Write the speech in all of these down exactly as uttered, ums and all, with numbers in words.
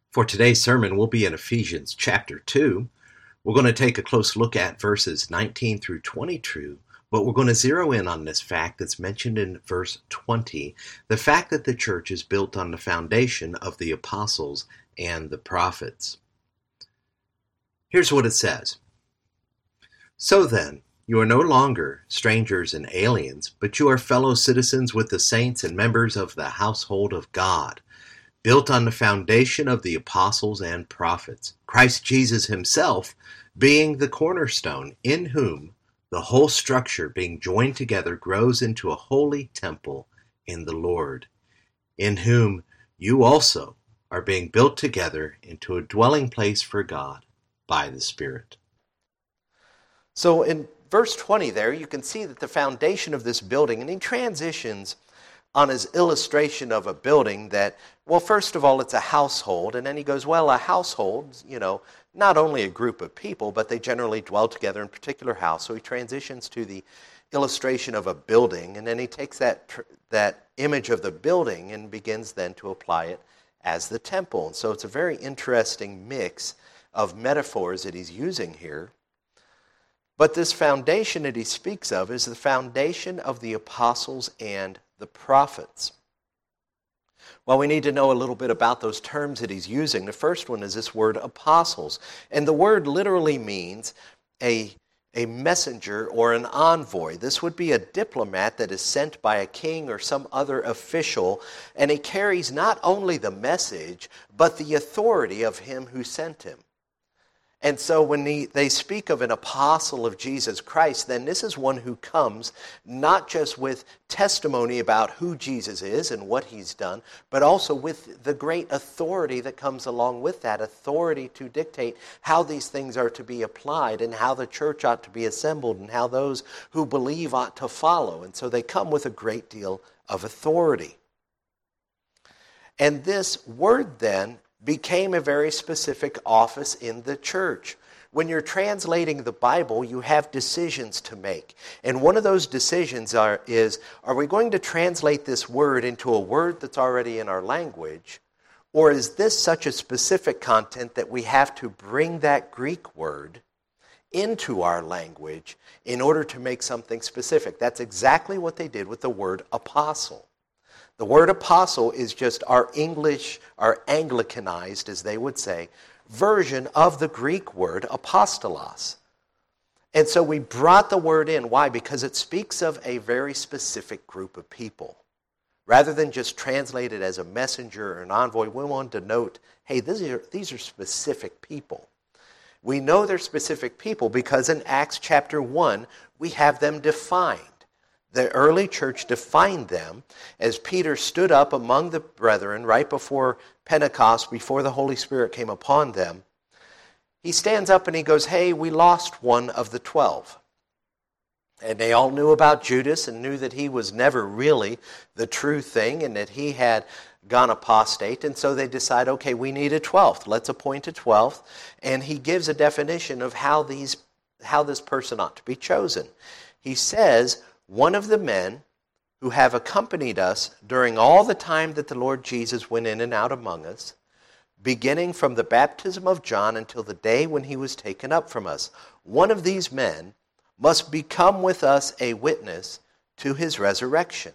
For today's sermon, we'll be in Ephesians chapter two. We're going to take a close look at verses nineteen through twenty-two, but we're going to zero in on this fact that's mentioned in verse twenty, the fact that the church is built on the foundation of the apostles and the prophets. Here's what it says. So then, you are no longer strangers and aliens, but you are fellow citizens with the saints and members of the household of God, built on the foundation of the apostles and prophets, Christ Jesus himself being the cornerstone, in whom the whole structure being joined together grows into a holy temple in the Lord, in whom you also are being built together into a dwelling place for God by the Spirit. So in verse twenty there, you can see that the foundation of this building, and he transitions on his illustration of a building that, well, first of all, it's a household, and then he goes, well, a household, you know, not only a group of people, but they generally dwell together in a particular house. So he transitions to the illustration of a building, and then he takes that that image of the building and begins then to apply it as the temple. And so it's a very interesting mix of metaphors that he's using here. But this foundation that he speaks of is the foundation of the apostles and the prophets. Well, we need to know a little bit about those terms that he's using. The first one is this word apostles. And the word literally means a, a messenger or an envoy. This would be a diplomat that is sent by a king or some other official, and he carries not only the message, but the authority of him who sent him. And so when he, they speak of an apostle of Jesus Christ, then this is one who comes not just with testimony about who Jesus is and what he's done, but also with the great authority that comes along with that, authority to dictate how these things are to be applied and how the church ought to be assembled and how those who believe ought to follow. And so they come with a great deal of authority. And this word then became a very specific office in the church. When you're translating the Bible, you have decisions to make. And one of those decisions are, is, are we going to translate this word into a word that's already in our language? Or is this such a specific content that we have to bring that Greek word into our language in order to make something specific? That's exactly what they did with the word apostle. The word apostle is just our English, our Anglicanized, as they would say, version of the Greek word apostolos. And so we brought the word in. Why? Because it speaks of a very specific group of people. Rather than just translate it as a messenger or an envoy, we want to note, hey, these are, these are specific people. We know they're specific people because in Acts chapter one, we have them defined. The early church defined them as Peter stood up among the brethren right before Pentecost, before the Holy Spirit came upon them. He stands up and he goes, hey, we lost one of the twelve. And they all knew about Judas and knew that he was never really the true thing and that he had gone apostate. And so they decide, okay, we need a twelfth. Let's appoint a twelfth. And he gives a definition of how these, how this person ought to be chosen. He says, one of the men who have accompanied us during all the time that the Lord Jesus went in and out among us, beginning from the baptism of John until the day when he was taken up from us. One of these men must become with us a witness to his resurrection.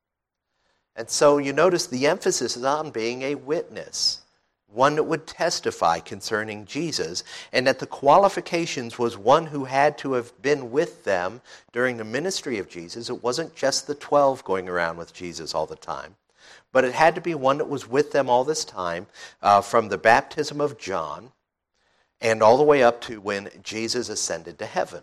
And so you notice the emphasis is on being a witness, one that would testify concerning Jesus, and that the qualifications was one who had to have been with them during the ministry of Jesus. It wasn't just the twelve going around with Jesus all the time, but it had to be one that was with them all this time, uh, from the baptism of John and all the way up to when Jesus ascended to heaven.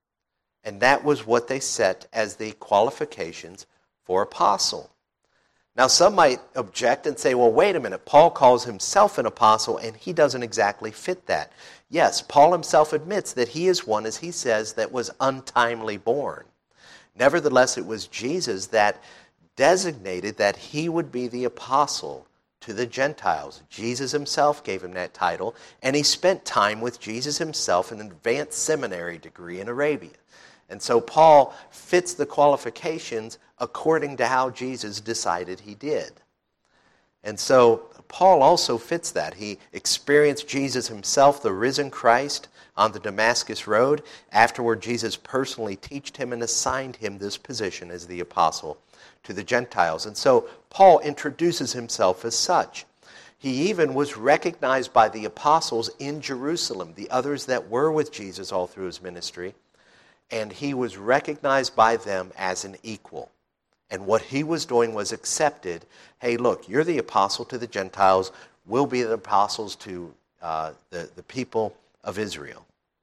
And that was what they set as the qualifications for apostle. Now, some might object and say, well, wait a minute, Paul calls himself an apostle, and he doesn't exactly fit that. Yes, Paul himself admits that he is one, as he says, that was untimely born. Nevertheless, it was Jesus that designated that he would be the apostle to the Gentiles. Jesus himself gave him that title, and he spent time with Jesus himself in an advanced seminary degree in Arabia. And so Paul fits the qualifications according to how Jesus decided he did. And so Paul also fits that. He experienced Jesus himself, the risen Christ, on the Damascus Road. Afterward, Jesus personally taught him and assigned him this position as the apostle to the Gentiles. And so Paul introduces himself as such. He even was recognized by the apostles in Jerusalem, the others that were with Jesus all through his ministry, and he was recognized by them as an equal. And what he was doing was accepted. Hey, look, you're the apostle to the Gentiles. We'll be the apostles to uh, the, the people of Israel.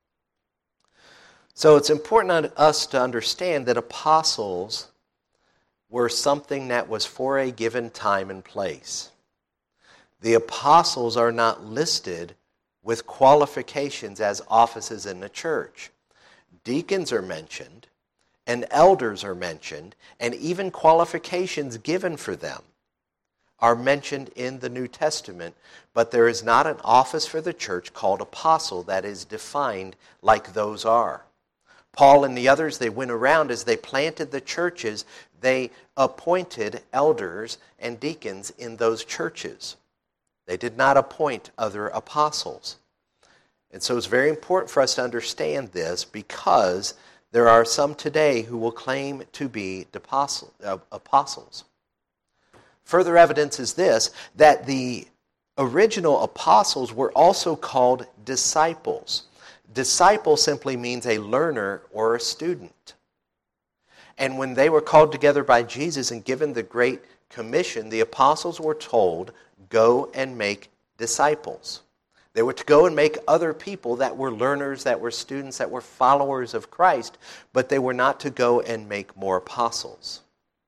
So it's important to us to understand that apostles were something that was for a given time and place. The apostles are not listed with qualifications as offices in the church. Deacons are mentioned, and elders are mentioned, and even qualifications given for them are mentioned in the New Testament, but there is not an office for the church called apostle that is defined like those are. Paul and the others, they went around as they planted the churches, they appointed elders and deacons in those churches. They did not appoint other apostles. And so it's very important for us to understand this, because there are some today who will claim to be apostles. Further evidence is this, that the original apostles were also called disciples. Disciple simply means a learner or a student. And when they were called together by Jesus and given the Great Commission, the apostles were told, go and make disciples. They were to go and make other people that were learners, that were students, that were followers of Christ, but they were not to go and make more apostles.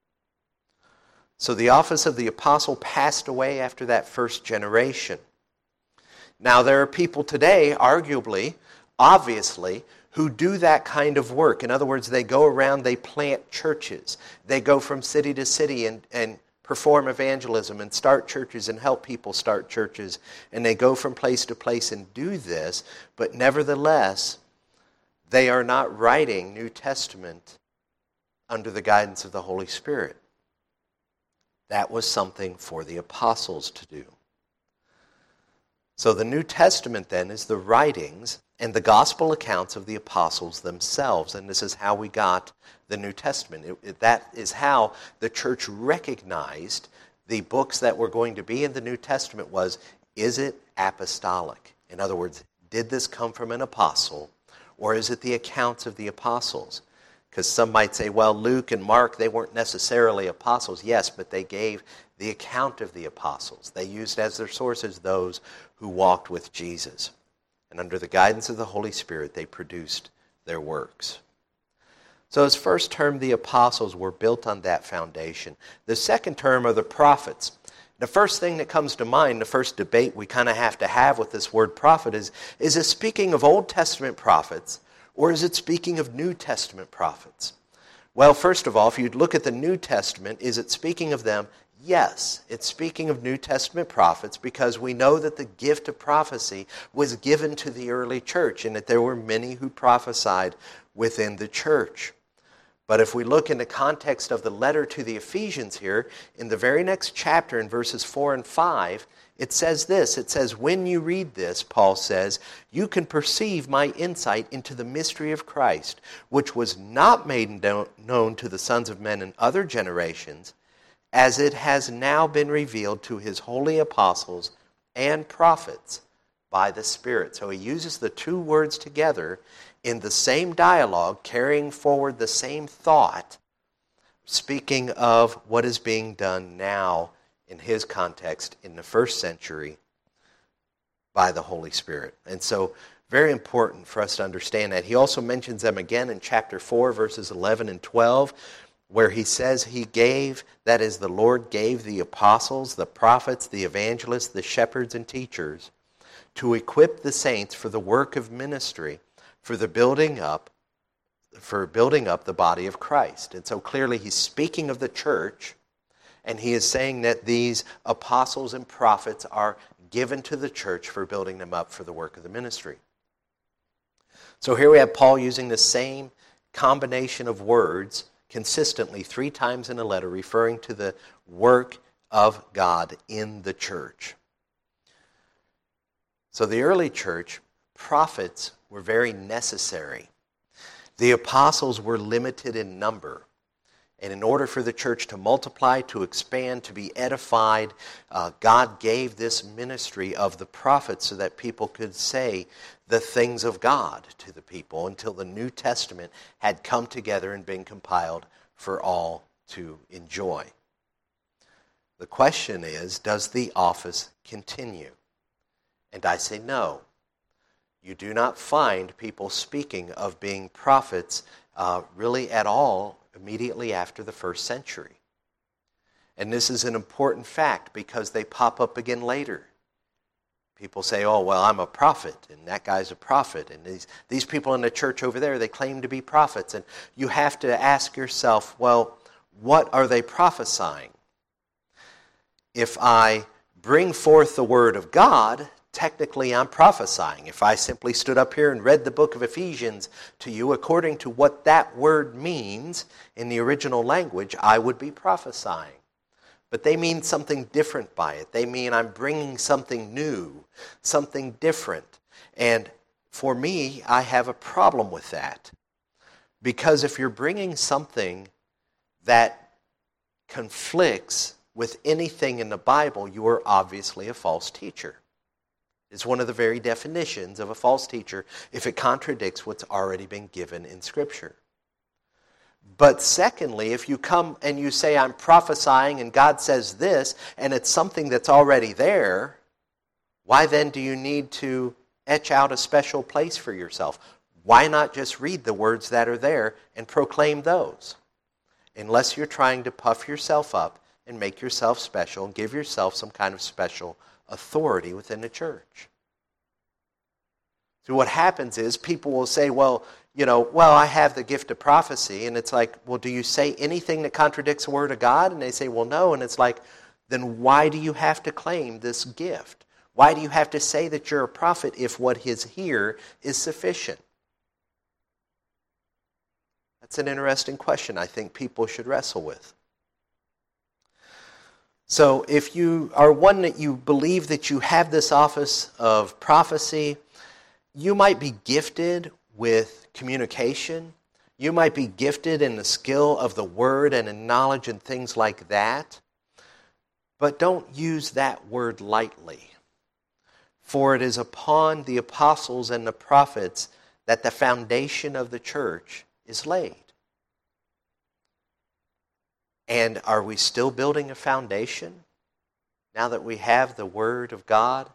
So the office of the apostle passed away after that first generation. Now there are people today, arguably, obviously, who do that kind of work. In other words, they go around, they plant churches. They go from city to city and, and perform evangelism and start churches and help people start churches. And they go from place to place and do this, but nevertheless, they are not writing New Testament under the guidance of the Holy Spirit. That was something for the apostles to do. So the New Testament then is the writings and the gospel accounts of the apostles themselves. And this is how we got the New Testament. It, it, that is how the church recognized the books that were going to be in the New Testament was, is it apostolic? In other words, did this come from an apostle, or is it the accounts of the apostles? Because some might say, well, Luke and Mark, they weren't necessarily apostles. Yes, but they gave the account of the apostles. They used as their sources those who walked with Jesus. And under the guidance of the Holy Spirit, they produced their works. So his first term, the apostles, were built on that foundation. The second term are the prophets. The first thing that comes to mind, the first debate we kind of have to have with this word prophet is, is it speaking of Old Testament prophets, or is it speaking of New Testament prophets? Well, first of all, if you look at the New Testament, is it speaking of them? Yes, it's speaking of New Testament prophets, because we know that the gift of prophecy was given to the early church and that there were many who prophesied within the church. But if we look in the context of the letter to the Ephesians here, in the very next chapter in verses four and five, it says this. It says, when you read this, Paul says, you can perceive my insight into the mystery of Christ, which was not made known to the sons of men in other generations, as it has now been revealed to his holy apostles and prophets by the Spirit. So he uses the two words together in the same dialogue, carrying forward the same thought, speaking of what is being done now in his context in the first century by the Holy Spirit. And so very important for us to understand that. He also mentions them again in chapter four, verses eleven and twelve, where he says he gave, that is, the Lord gave the apostles, the prophets, the evangelists, the shepherds and teachers to equip the saints for the work of ministry, for the building up, for building up the body of Christ. And so clearly he's speaking of the church, and he is saying that these apostles and prophets are given to the church for building them up for the work of the ministry. So here we have Paul using the same combination of words consistently three times in a letter, referring to the work of God in the church. So the early church, prophets were very necessary. The apostles were limited in number. And in order for the church to multiply, to expand, to be edified, uh, God gave this ministry of the prophets so that people could say the things of God to the people until the New Testament had come together and been compiled for all to enjoy. The question is, does the office continue? And I say no. You do not find people speaking of being prophets uh, really at all immediately after the first century. And this is an important fact because they pop up again later. People say, oh, well, I'm a prophet, and that guy's a prophet, and these, these people in the church over there, they claim to be prophets. And you have to ask yourself, well, what are they prophesying? If I bring forth the word of God, technically I'm prophesying. If I simply stood up here and read the book of Ephesians to you according to what that word means in the original language, I would be prophesying. But they mean something different by it. They mean I'm bringing something new, something different. And for me, I have a problem with that. Because if you're bringing something that conflicts with anything in the Bible, you are obviously a false teacher. It's one of the very definitions of a false teacher if it contradicts what's already been given in Scripture. But secondly, if you come and you say, I'm prophesying and God says this, and it's something that's already there, why then do you need to etch out a special place for yourself? Why not just read the words that are there and proclaim those? Unless you're trying to puff yourself up and make yourself special and give yourself some kind of special authority within the church. So what happens is people will say, well, you know, well, I have the gift of prophecy. And it's like, well, do you say anything that contradicts the word of God? And they say, well, no. And it's like, then why do you have to claim this gift? Why do you have to say that you're a prophet if what is here is sufficient? That's an interesting question I think people should wrestle with. So if you are one that you believe that you have this office of prophecy, you might be gifted with communication. You might be gifted in the skill of the word and in knowledge and things like that. But don't use that word lightly. For it is upon the apostles and the prophets that the foundation of the church is laid. And are we still building a foundation now that we have the Word of God?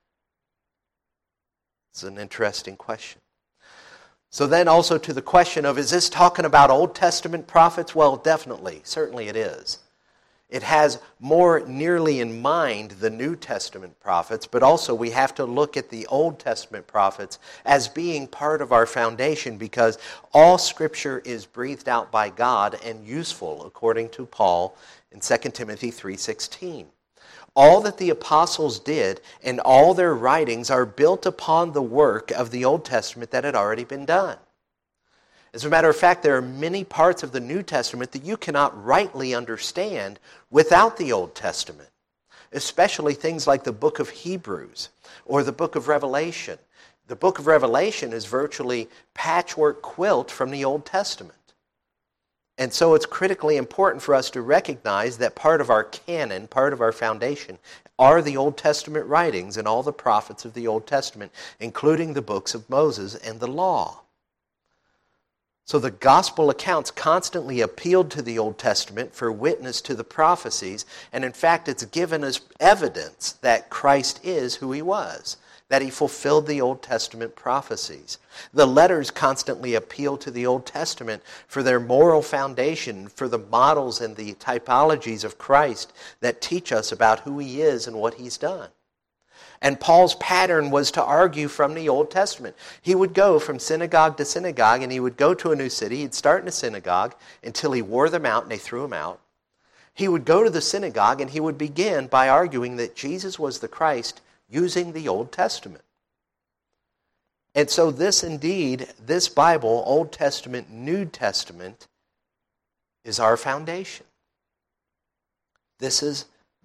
It's an interesting question. So then also to the question of, is this talking about Old Testament prophets? Well, definitely. Certainly it is. It has more nearly in mind the New Testament prophets, but also we have to look at the Old Testament prophets as being part of our foundation because all Scripture is breathed out by God and useful, according to Paul in Second Timothy three sixteen. All that the apostles did and all their writings are built upon the work of the Old Testament that had already been done. As a matter of fact, there are many parts of the New Testament that you cannot rightly understand without the Old Testament, especially things like the book of Hebrews or the book of Revelation. The book of Revelation is virtually patchwork quilt from the Old Testament. And so it's critically important for us to recognize that part of our canon, part of our foundation, are the Old Testament writings and all the prophets of the Old Testament, including the books of Moses and the law. So the gospel accounts constantly appealed to the Old Testament for witness to the prophecies, and in fact it's given us evidence that Christ is who he was, that he fulfilled the Old Testament prophecies. The letters constantly appeal to the Old Testament for their moral foundation, for the models and the typologies of Christ that teach us about who he is and what he's done. And Paul's pattern was to argue from the Old Testament. He would go from synagogue to synagogue, and he would go to a new city. He'd start in a synagogue until he wore them out and they threw him out. He would go to the synagogue, and he would begin by arguing that Jesus was the Christ using the Old Testament. And so this indeed, this Bible, Old Testament, New Testament, is our foundation. This is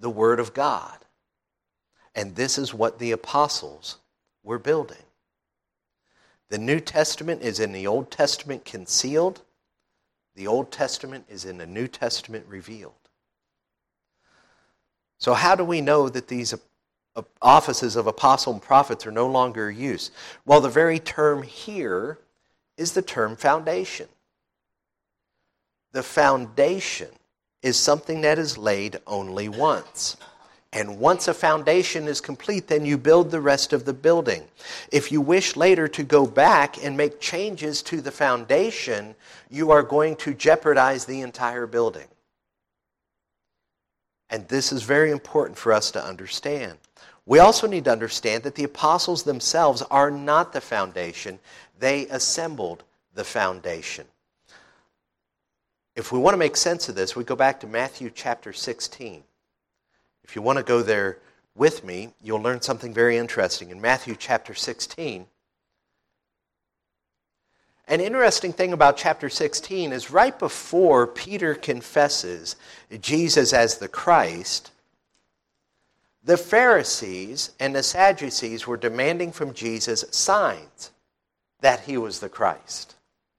the Word of God. And this is what the apostles were building. The New Testament is in the Old Testament concealed. The Old Testament is in the New Testament revealed. So how do we know that these offices of apostle and prophets are no longer used? Well, the very term here is the term foundation. The foundation is something that is laid only once. And once a foundation is complete, then you build the rest of the building. If you wish later to go back and make changes to the foundation, you are going to jeopardize the entire building. And this is very important for us to understand. We also need to understand that the apostles themselves are not the foundation. They assembled the foundation. If we want to make sense of this, we go back to Matthew chapter sixteen. If you want to go there with me, you'll learn something very interesting. In Matthew chapter sixteen, an interesting thing about chapter sixteen is right before Peter confesses Jesus as the Christ, the Pharisees and the Sadducees were demanding from Jesus signs that he was the Christ.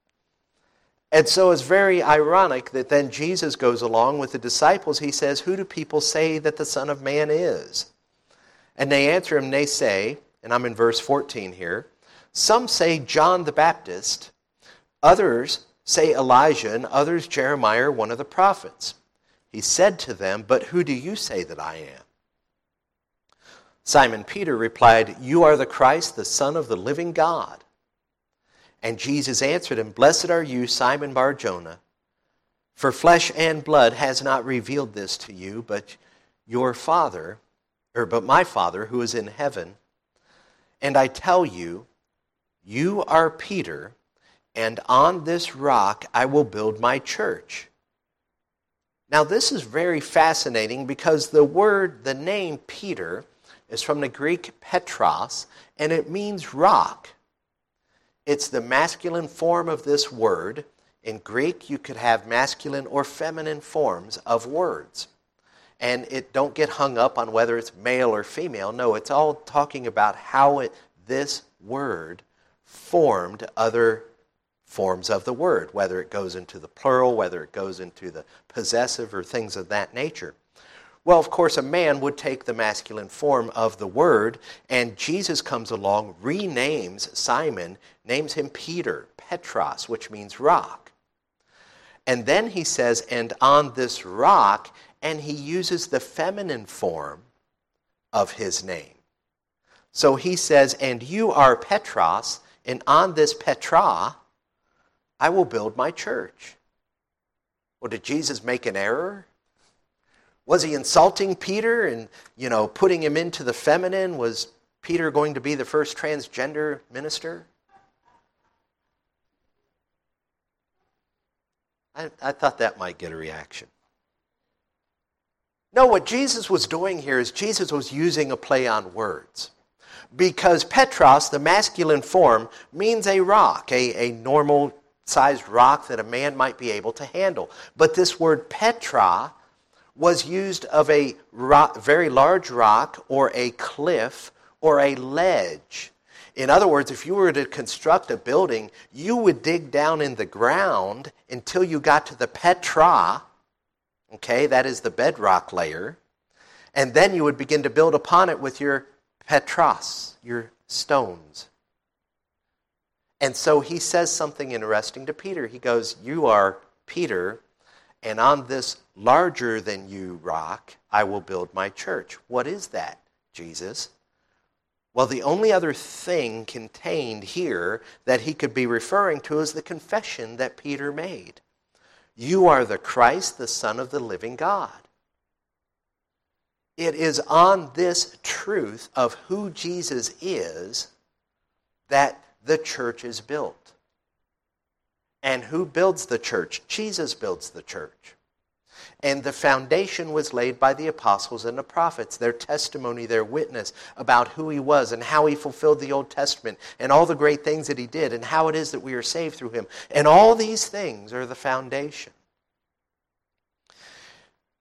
And so it's very ironic that then Jesus goes along with the disciples. He says, "Who do people say that the Son of Man is?" And they answer him, they say, and I'm in verse fourteen here, "Some say John the Baptist, others say Elijah, and others Jeremiah, one of the prophets." He said to them, "But who do you say that I am?" Simon Peter replied, "You are the Christ, the Son of the living God." And Jesus answered him, "Blessed are you, Simon Bar-Jonah, for flesh and blood has not revealed this to you, but your Father, or but my Father who is in heaven. And I tell you, you are Peter, and on this rock I will build my church." Now this is very fascinating because the word, the name Peter, is from the Greek Petros, and it means rock. It's the masculine form of this word. In Greek, you could have masculine or feminine forms of words. And it don't get hung up on whether it's male or female. No, it's all talking about how it, this word formed other forms of the word, whether it goes into the plural, whether it goes into the possessive, or things of that nature. Well, of course, a man would take the masculine form of the word, and Jesus comes along, renames Simon, names him Peter, Petros, which means rock. And then he says, "And on this rock," and he uses the feminine form of his name. So he says, "And you are Petros, and on this Petra, I will build my church." Well, did Jesus make an error? Was he insulting Peter and, you know, putting him into the feminine? Was Peter going to be the first transgender minister? I, I thought that might get a reaction. No, what Jesus was doing here is Jesus was using a play on words. Because Petros, the masculine form, means a rock, a, a normal-sized rock that a man might be able to handle. But this word Petra was used of a rock, very large rock or a cliff or a ledge. In other words, if you were to construct a building, you would dig down in the ground until you got to the Petra, okay, that is the bedrock layer, and then you would begin to build upon it with your Petros, your stones. And so he says something interesting to Peter. He goes, "You are Peter, and on this larger than you rock, I will build my church." What is that, Jesus? Well, the only other thing contained here that he could be referring to is the confession that Peter made. You are the Christ, the Son of the living God. It is on this truth of who Jesus is that the church is built. And who builds the church? Jesus builds the church. And the foundation was laid by the apostles and the prophets, their testimony, their witness about who he was and how he fulfilled the Old Testament and all the great things that he did and how it is that we are saved through him. And all these things are the foundation.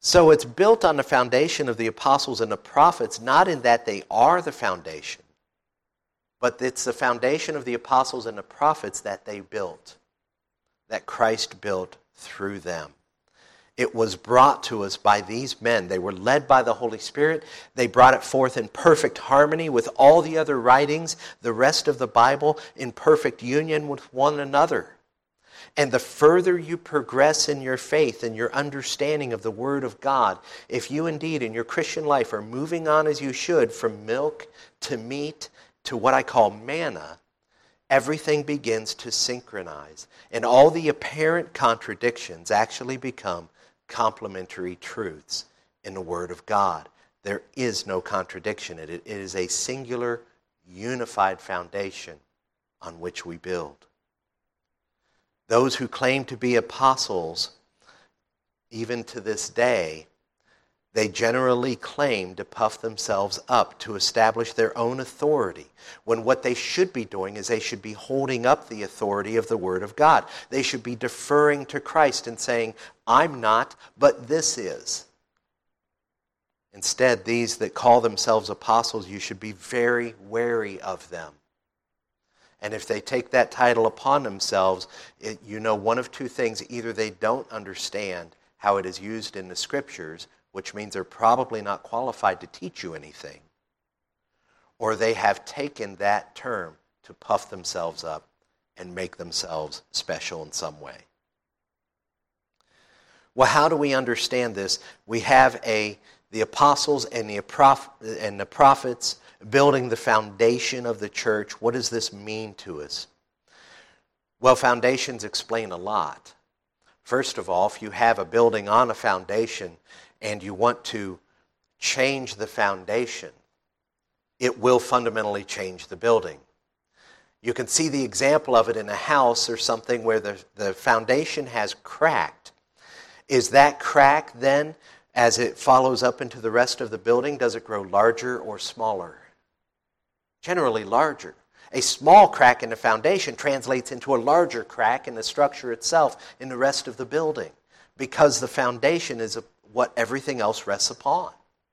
So it's built on the foundation of the apostles and the prophets, not in that they are the foundation, but it's the foundation of the apostles and the prophets that they built, that Christ built through them. It was brought to us by these men. They were led by the Holy Spirit. They brought it forth in perfect harmony with all the other writings, the rest of the Bible, in perfect union with one another. And the further you progress in your faith and your understanding of the Word of God, if you indeed in your Christian life are moving on as you should from milk to meat to what I call manna, everything begins to synchronize. And all the apparent contradictions actually become complementary truths in the Word of God. There is no contradiction. It, it is a singular, unified foundation on which we build. Those who claim to be apostles, even to this day, they generally claim to puff themselves up to establish their own authority, when what they should be doing is they should be holding up the authority of the Word of God. They should be deferring to Christ and saying, I'm not, but this is. Instead, these that call themselves apostles, you should be very wary of them. And if they take that title upon themselves, it, you know one of two things. Either they don't understand how it is used in the Scriptures, which means they're probably not qualified to teach you anything, or they have taken that term to puff themselves up and make themselves special in some way. Well, how do we understand this? We have a the apostles and the, prof, and the prophets building the foundation of the church. What does this mean to us? Well, foundations explain a lot. First of all, if you have a building on a foundation and you want to change the foundation, it will fundamentally change the building. You can see the example of it in a house or something where the, the foundation has cracked. Is that crack then, as it follows up into the rest of the building, does it grow larger or smaller? Generally larger. A small crack in the foundation translates into a larger crack in the structure itself in the rest of the building, because the foundation is what everything else rests upon.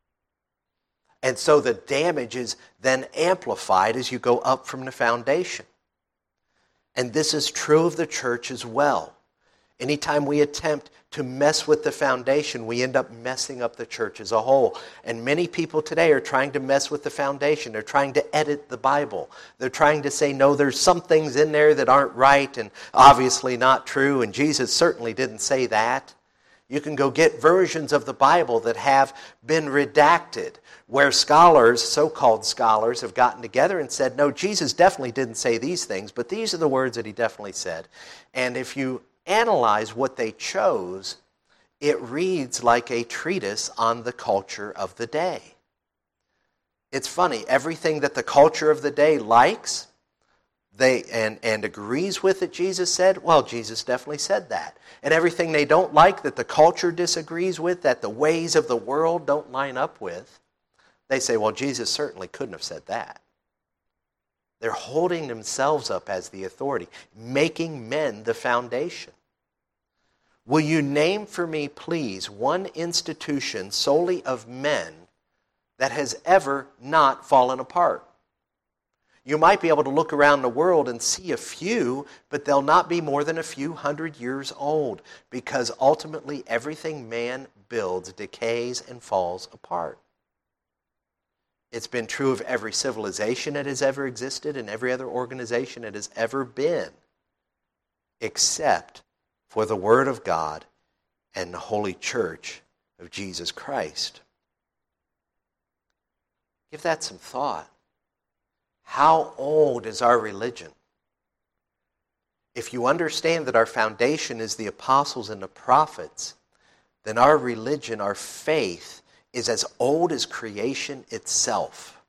And so the damage is then amplified as you go up from the foundation. And this is true of the church as well. Anytime we attempt to mess with the foundation, we end up messing up the church as a whole. And many people today are trying to mess with the foundation. They're trying to edit the Bible. They're trying to say, no, there's some things in there that aren't right and obviously not true, and Jesus certainly didn't say that. You can go get versions of the Bible that have been redacted, where scholars, so-called scholars, have gotten together and said, no, Jesus definitely didn't say these things, but these are the words that he definitely said. And if you analyze what they chose, it reads like a treatise on the culture of the day. It's funny, everything that the culture of the day likes they and, and agrees with that Jesus said, well, Jesus definitely said that. And everything they don't like that the culture disagrees with, that the ways of the world don't line up with, they say, well, Jesus certainly couldn't have said that. They're holding themselves up as the authority, making men the foundation. Will you name for me, please, one institution solely of men that has ever not fallen apart? You might be able to look around the world and see a few, but they'll not be more than a few hundred years old, because ultimately everything man builds decays and falls apart. It's been true of every civilization that has ever existed and every other organization that has ever been, except for the Word of God and the Holy Church of Jesus Christ. Give that some thought. How old is our religion? If you understand that our foundation is the apostles and the prophets, then our religion, our faith, is as old as creation itself.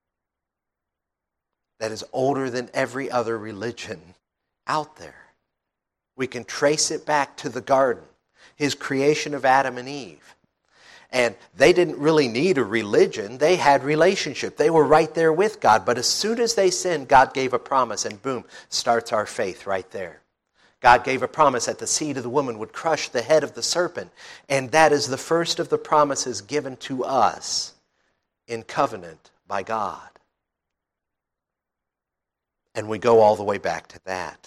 That is older than every other religion out there. We can trace it back to the garden, his creation of Adam and Eve. And they didn't really need a religion. They had relationship. They were right there with God. But as soon as they sinned, God gave a promise, and boom, starts our faith right there. God gave a promise that the seed of the woman would crush the head of the serpent. And that is the first of the promises given to us in covenant by God. And we go all the way back to that.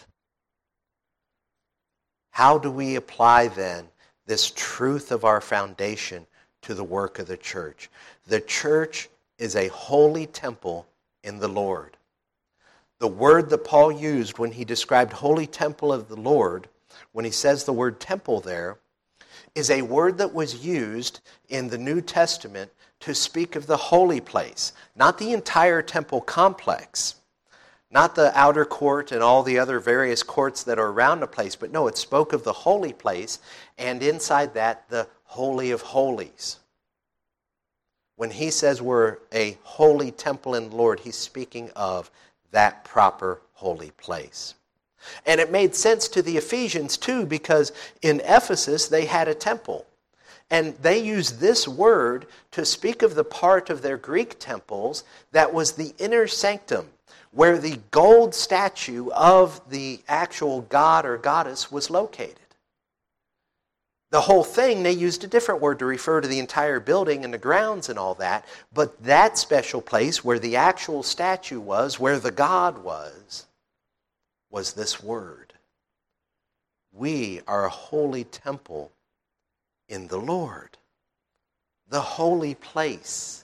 How do we apply then this truth of our foundation to the work of the church? The church is a holy temple in the Lord. The word that Paul used when he described holy temple of the Lord, when he says the word temple there, is a word that was used in the New Testament to speak of the holy place, not the entire temple complex, not the outer court and all the other various courts that are around the place, but no, it spoke of the holy place, and inside that, the Holy of Holies. When he says we're a holy temple in the Lord, he's speaking of that proper holy place. And it made sense to the Ephesians too, because in Ephesus they had a temple. And they used this word to speak of the part of their Greek temples that was the inner sanctum, where the gold statue of the actual god or goddess was located. The whole thing, they used a different word to refer to the entire building and the grounds and all that, but that special place where the actual statue was, where the god was, was this word. We are a holy temple in the Lord, the holy place.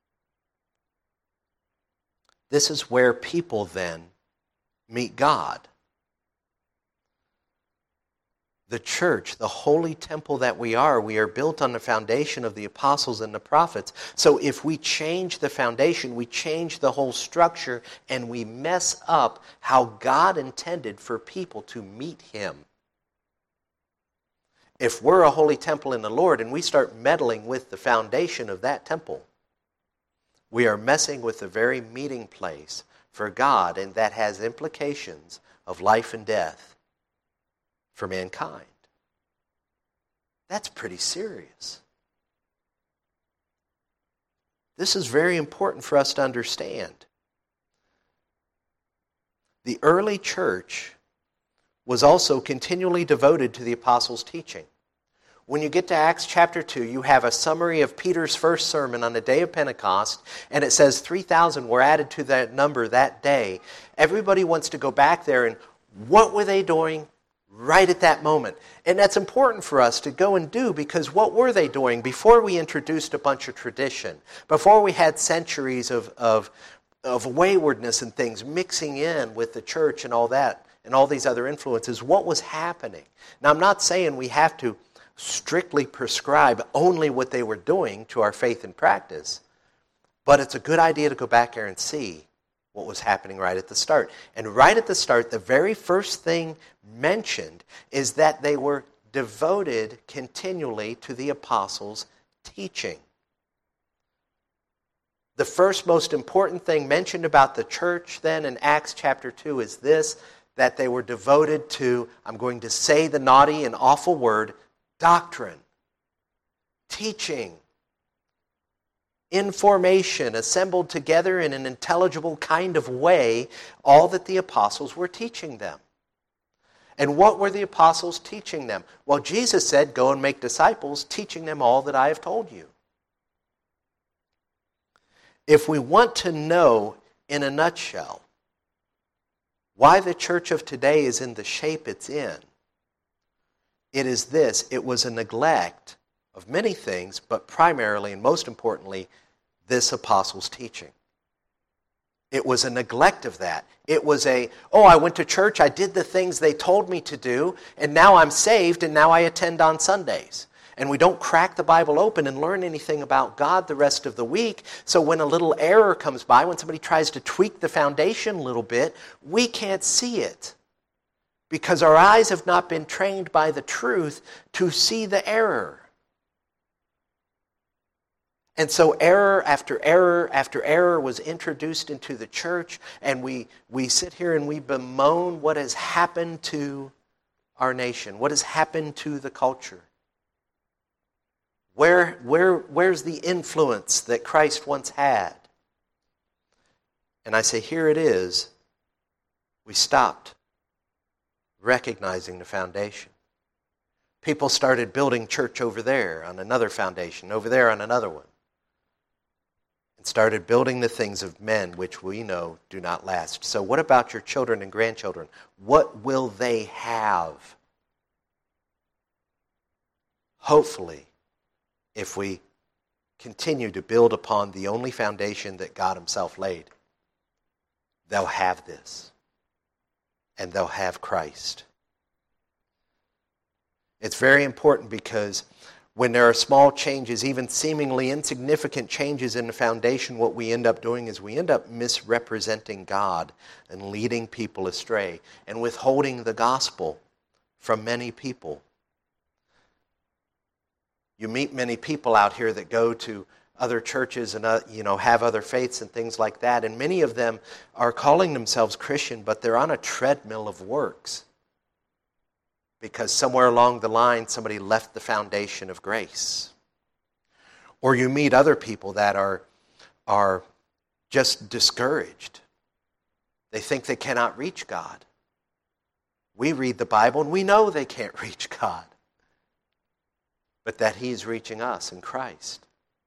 This is where people then meet God. The church, the holy temple that we are, we are built on the foundation of the apostles and the prophets. So if we change the foundation, we change the whole structure, and we mess up how God intended for people to meet Him. If we're a holy temple in the Lord and we start meddling with the foundation of that temple, we are messing with the very meeting place for God, and that has implications of life and death for mankind. That's pretty serious. This is very important for us to understand. The early church was also continually devoted to the apostles' teaching. When you get to Acts chapter two, you have a summary of Peter's first sermon on the day of Pentecost, and it says three thousand were added to that number that day. Everybody wants to go back there, and what were they doing right at that moment? And that's important for us to go and do, because what were they doing before we introduced a bunch of tradition, before we had centuries of, of, of waywardness and things mixing in with the church and all that, and all these other influences? What was happening? Now, I'm not saying we have to strictly prescribe only what they were doing to our faith and practice, but it's a good idea to go back there and see what was happening right at the start. And right at the start, the very first thing mentioned is that they were devoted continually to the apostles' teaching. The first most important thing mentioned about the church then in Acts chapter two is this, that they were devoted to, I'm going to say the naughty and awful word, doctrine, teaching, information assembled together in an intelligible kind of way, all that the apostles were teaching them. And what were the apostles teaching them? Well, Jesus said, go and make disciples, teaching them all that I have told you. If we want to know in a nutshell why the church of today is in the shape it's in, it is this: it was a neglect of many things, but primarily and most importantly, this apostles' teaching. It was a neglect of that. It was a, oh, I went to church, I did the things they told me to do, and now I'm saved, and now I attend on Sundays. And we don't crack the Bible open and learn anything about God the rest of the week. So when a little error comes by, when somebody tries to tweak the foundation a little bit, we can't see it, because our eyes have not been trained by the truth to see the error. And so error after error after error was introduced into the church, and we, we sit here and we bemoan what has happened to our nation, what has happened to the culture. Where, where, where's the influence that Christ once had? And I say, here it is. We stopped. recognizing the foundation. People started building church over there on another foundation, over there on another one, and started building the things of men which we know do not last. So what about your children and grandchildren? What will they have? Hopefully, if we continue to build upon the only foundation that God himself laid, they'll have this, and they'll have Christ. It's very important because when there are small changes, even seemingly insignificant changes in the foundation, what we end up doing is we end up misrepresenting God and leading people astray and withholding the gospel from many people. You meet many people out here that go to other churches and uh, you know have other faiths and things like that, and many of them are calling themselves Christian, but they're on a treadmill of works because somewhere along the line somebody left the foundation of grace. Or you meet other people that are are just discouraged. They think they cannot reach God. We read the Bible and we know they can't reach God, but that he's reaching us in Christ.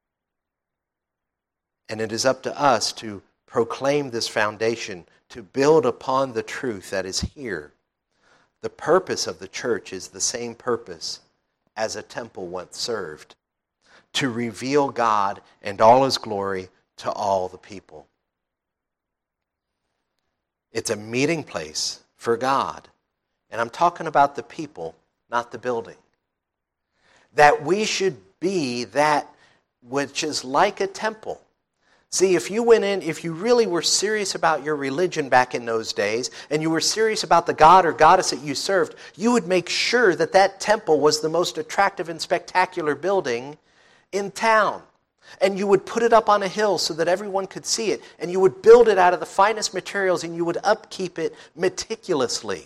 And it is up to us to proclaim this foundation, to build upon the truth that is here. The purpose of the church is the same purpose as a temple once served, to reveal God and all his glory to all the people. It's a meeting place for God. And I'm talking about the people, not the building. That we should be that which is like a temple. See, if you went in, if you really were serious about your religion back in those days, and you were serious about the god or goddess that you served, you would make sure that that temple was the most attractive and spectacular building in town. And you would put it up on a hill so that everyone could see it. And you would build it out of the finest materials, and you would upkeep it meticulously.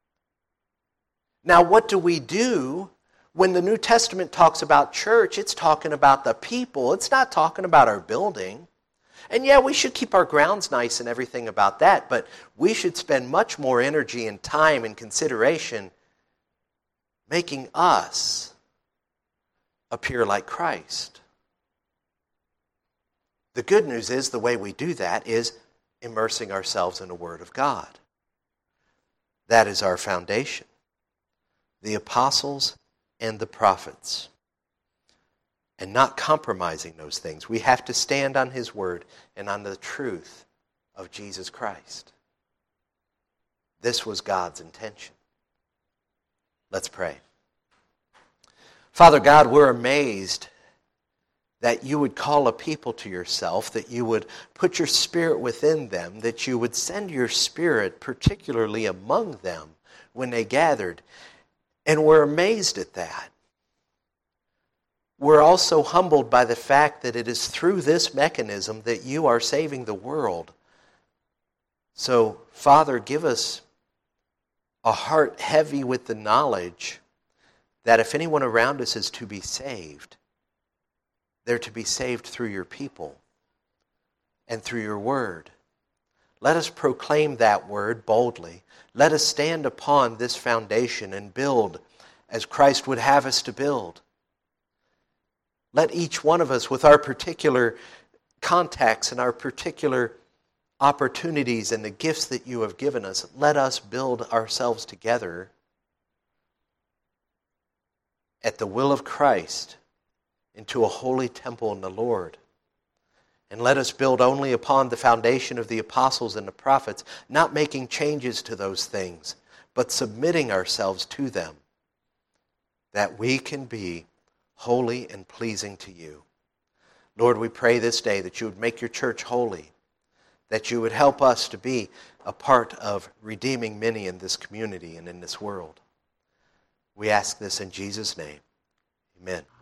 Now, what do we do? When the New Testament talks about church, it's talking about the people. It's not talking about our building. And yeah, we should keep our grounds nice and everything about that, but we should spend much more energy and time and consideration making us appear like Christ. The good news is the way we do that is immersing ourselves in the Word of God. That is our foundation. The apostles and the prophets, and not compromising those things. We have to stand on his word and on the truth of Jesus Christ. This was God's intention. Let's pray. Father God, we're amazed that you would call a people to yourself, that you would put your Spirit within them, that you would send your Spirit particularly among them when they gathered. And we're amazed at that. We're also humbled by the fact that it is through this mechanism that you are saving the world. So, Father, give us a heart heavy with the knowledge that if anyone around us is to be saved, they're to be saved through your people and through your word. Let us proclaim that word boldly. Let us stand upon this foundation and build as Christ would have us to build. Let each one of us, with our particular contacts and our particular opportunities and the gifts that you have given us, let us build ourselves together at the will of Christ into a holy temple in the Lord. And let us build only upon the foundation of the apostles and the prophets, not making changes to those things, but submitting ourselves to them, that we can be holy and pleasing to you. Lord, we pray this day that you would make your church holy, that you would help us to be a part of redeeming many in this community and in this world. We ask this in Jesus' name. Amen.